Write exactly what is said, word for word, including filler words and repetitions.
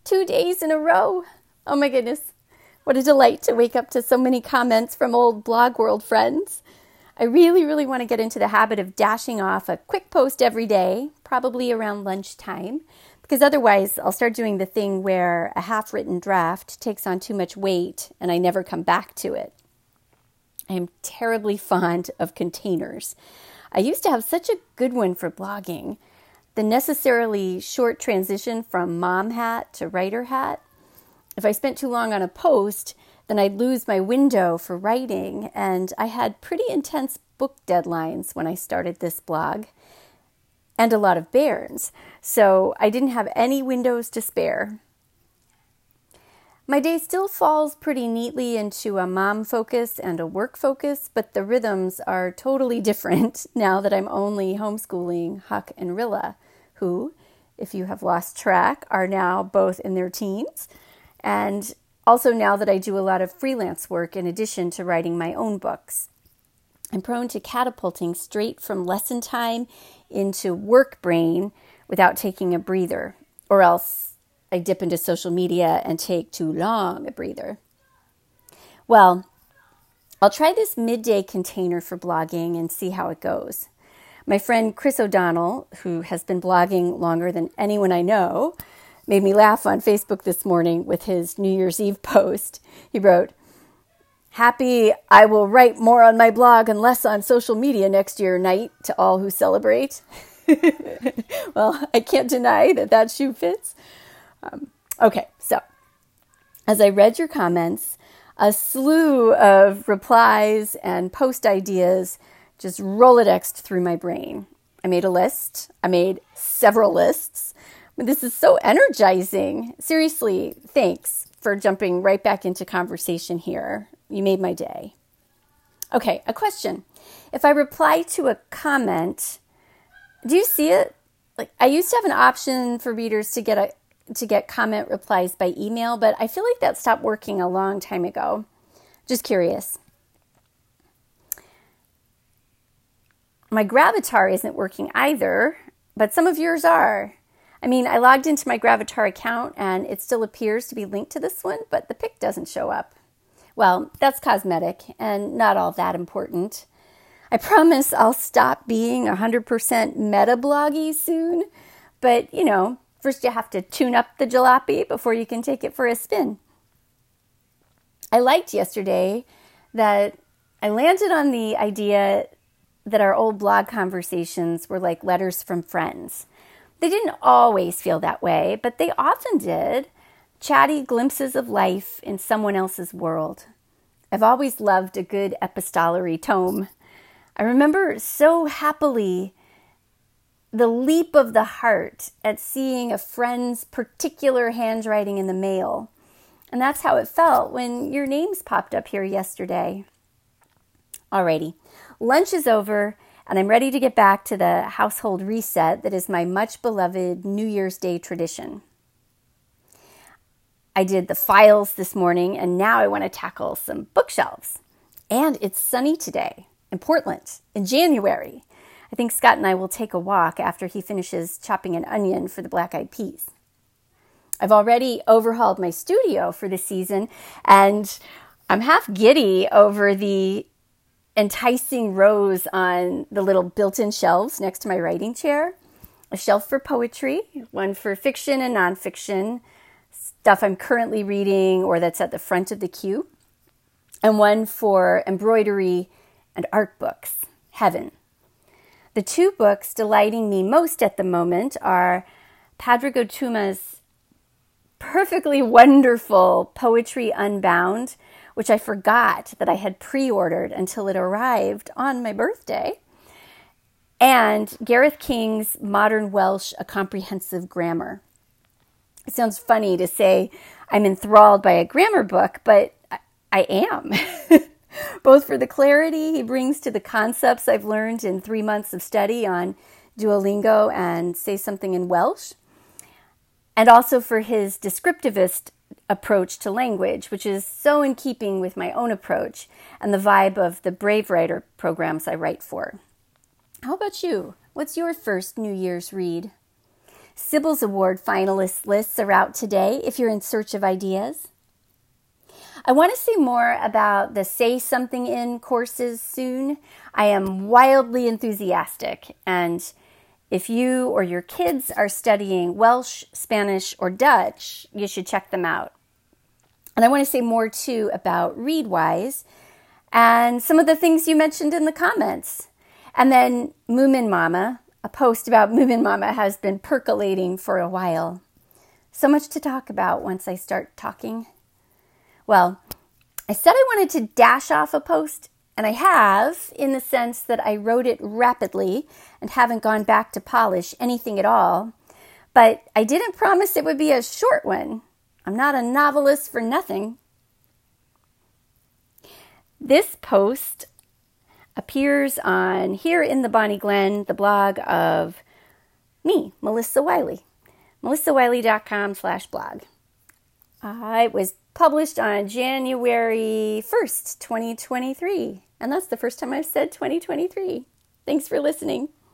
Two days in a row. Oh my goodness. What a delight to wake up to so many comments from old Blog World friends. I really, really want to get into the habit of dashing off a quick post every day, probably around lunchtime, because otherwise I'll start doing the thing where a half-written draft takes on too much weight and I never come back to it. I am terribly fond of containers. I used to have such a good one for blogging. The necessarily short transition from mom hat to writer hat. If I spent too long on a post, then I'd lose my window for writing, and I had pretty intense book deadlines when I started this blog, and a lot of bairns, so I didn't have any windows to spare. My day still falls pretty neatly into a mom focus and a work focus, but the rhythms are totally different now that I'm only homeschooling Huck and Rilla, who, if you have lost track, are now both in their teens, and also now that I do a lot of freelance work in addition to writing my own books. I'm prone to catapulting straight from lesson time into work brain without taking a breather, or else I dip into social media and take too long a breather. Well, I'll try this midday container for blogging and see how it goes. My friend Chris O'Donnell, who has been blogging longer than anyone I know, made me laugh on Facebook this morning with his New Year's Eve post. He wrote, "Happy I will write more on my blog and less on social media next year night to all who celebrate." Well, I can't deny that that shoe fits. Um, okay, so as I read your comments, a slew of replies and post ideas just Rolodexed through my brain. I made a list. I made several lists. This is so energizing. Seriously, thanks for jumping right back into conversation here. You made my day. Okay, a question. If I reply to a comment, do you see it? Like, I used to have an option for readers to get a to get comment replies by email, but I feel like that stopped working a long time ago. Just curious. My Gravatar isn't working either, but some of yours are. I mean, I logged into my Gravatar account and it still appears to be linked to this one, but the pic doesn't show up. Well, that's cosmetic and not all that important. I promise I'll stop being one hundred percent meta-bloggy soon, but, you know, first you have to tune up the jalopy before you can take it for a spin. I liked yesterday that I landed on the idea that our old blog conversations were like letters from friends. They didn't always feel that way, but they often did. Chatty glimpses of life in someone else's world. I've always loved a good epistolary tome. I remember so happily the leap of the heart at seeing a friend's particular handwriting in the mail. And that's how it felt when your names popped up here yesterday. Alrighty, lunch is over, and I'm ready to get back to the household reset that is my much beloved New Year's Day tradition. I did the files this morning, and now I want to tackle some bookshelves. And it's sunny today in Portland in January. I think Scott and I will take a walk after he finishes chopping an onion for the black-eyed peas. I've already overhauled my studio for the season, and I'm half giddy over the enticing rows on the little built-in shelves next to my writing chair. A shelf for poetry, one for fiction and nonfiction, stuff I'm currently reading or that's at the front of the queue, and one for embroidery and art books, heaven. The two books delighting me most at the moment are Padraig Ó Tuama's perfectly wonderful Poetry Unbound, which I forgot that I had pre-ordered until it arrived on my birthday, and Gareth King's Modern Welsh, A Comprehensive Grammar. It sounds funny to say I'm enthralled by a grammar book, but I, I am. Both for the clarity he brings to the concepts I've learned in three months of study on Duolingo and Say Something in Welsh, and also for his descriptivist approach to language, which is so in keeping with my own approach and the vibe of the Brave Writer programs I write for. How about you? What's your first New Year's read? Sybil's Award finalist lists are out today if you're in search of ideas. I want to say more about the Say Something In courses soon. I am wildly enthusiastic, and if you or your kids are studying Welsh, Spanish, or Dutch, you should check them out. And I want to say more too about Readwise and some of the things you mentioned in the comments. And then Moomin Mama, a post about Moomin Mama has been percolating for a while. So much to talk about once I start talking. Well, I said I wanted to dash off a post, and I have, in the sense that I wrote it rapidly and haven't gone back to polish anything at all. But I didn't promise it would be a short one. I'm not a novelist for nothing. This post appears on Here in the Bonnie Glen, the blog of me, Melissa Wiley. melissa wiley dot com slash blog. Uh, it was published on January first, twenty twenty-three. And that's the first time I've said twenty twenty-three. Thanks for listening.